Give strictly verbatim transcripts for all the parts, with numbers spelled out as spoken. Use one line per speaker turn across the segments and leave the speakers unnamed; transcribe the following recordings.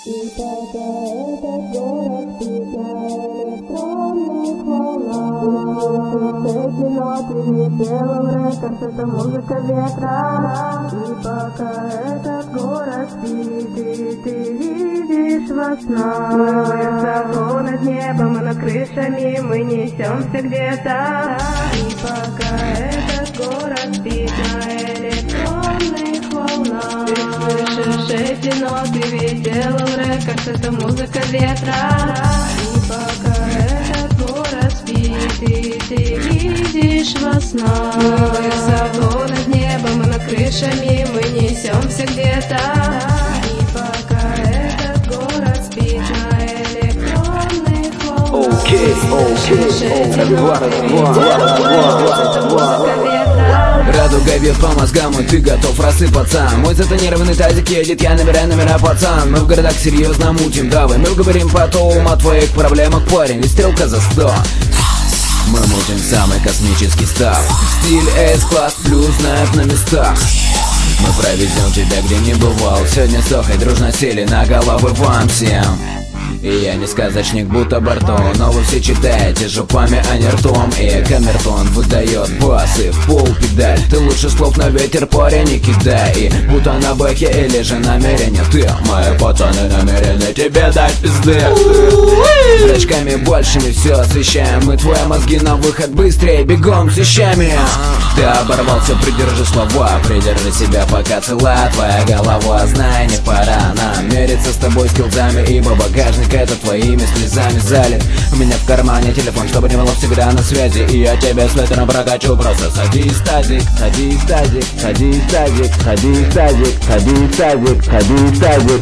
И пока этот город спит на электронных волнах, эти ноты летела в рекорд, это музыка ветра. И пока этот город спит, и ты видишь во снах, мы высоко над небом, а над крышами мы несемся где-то. И пока этот город спит на электронных волнах, ты слышишь эти ноты, ветела в рекорд, это музыка ветра. И пока этот город спит, и ты видишь во снах, мы высоко над небом, а над крышами мы несемся где-то. И пока этот город спит на электронных волнах,
окей, окей, раз-два, раз-два, раз-два, раз-два. Радуга бьет по мозгам, и ты готов рассыпаться. Мой затонированный тазик едет, я набираю номера, пацан. Мы в городах серьезно мутим, давай мы говорим потом о твоих проблемах, парень, и стрелка за сто. Мы мутим самый космический став, стиль S-класс плюс знаев на местах. Мы провезем тебя, где не бывал. Сегодня с Тохой дружно сели на головы вам всем. И я не сказочник, будто бортом, но вы все читаете жопами, а не ртом. И камертон выдает басы в пол педаль. Ты лучше слов на ветер, парень, не кидай. И будто на бэке или же намерение. Ты, мои пацаны, намерены тебе дать пизды. Зрачками большими все освещаем. Мы твои мозги на выход, быстрее, бегом с вещами. Ты оборвался, придержи слова, придержи себя, пока цела твоя голова. Знай, не пора нам мериться с тобой скилзами, ибо багажник это твоими слезами залит. У меня в кармане телефон, чтобы не было всегда на связи. И я тебя с ветром прокачу, просто садись, тазик, садись, тазик, садись, тазик, садись, тазик, садись, тазик, садись, тазик.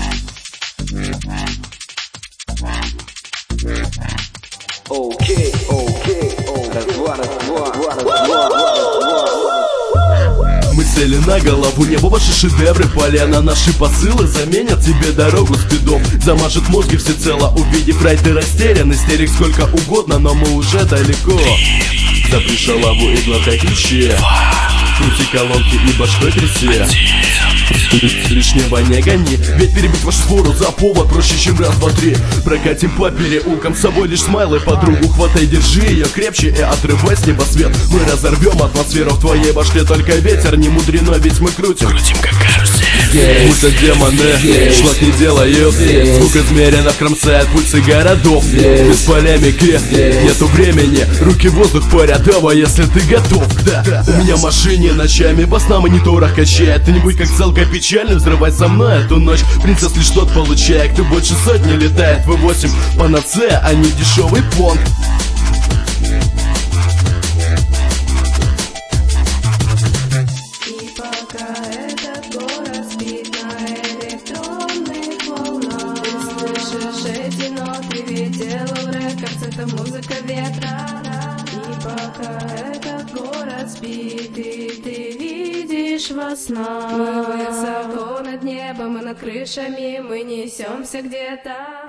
Окей, окей, раз-два, раз-два, раз-два.
Мы сели на голову, небо, ваши шедевры, полено, наши посылы заменят тебе дорогу спидом. Замажет мозги всецело, увидев рай, ты растерян. Истерик сколько угодно, но мы уже далеко. Запри шалаву и глотай ключи, крути колонки и башкой тряси. Лишнего не гони, ведь перебить вашу свору за повод проще, чем раз, два, три. Прокатим по переулкам, с собой лишь смайлы, подругу хватай, держи ее крепче и отрывай с неба свет. Мы разорвем атмосферу в твоей башке, только ветер не мудрено, ведь мы крутим, крутим как карусель. Будто демоны, шлак не делают, звук измеренно кромсает пульсы городов. Без полемики, нету времени, руки в воздух парят, давай, если ты готов. Да, у меня в машине ночами во сна мониторах качает. Ты не будь как целка печально, взрывай со мной эту ночь. Принцесс лишь тот получает, кто больше сотни летает. Ви восемь панацея, а не дешевый понт.
И пока этот город спит на электронных волнах, ты слышишь эти ноты, ветела в рекорд, это музыка ветра. И пока этот город спит, и ты видишь во снах, мы высоко над небом, и над крышами мы несемся где-то.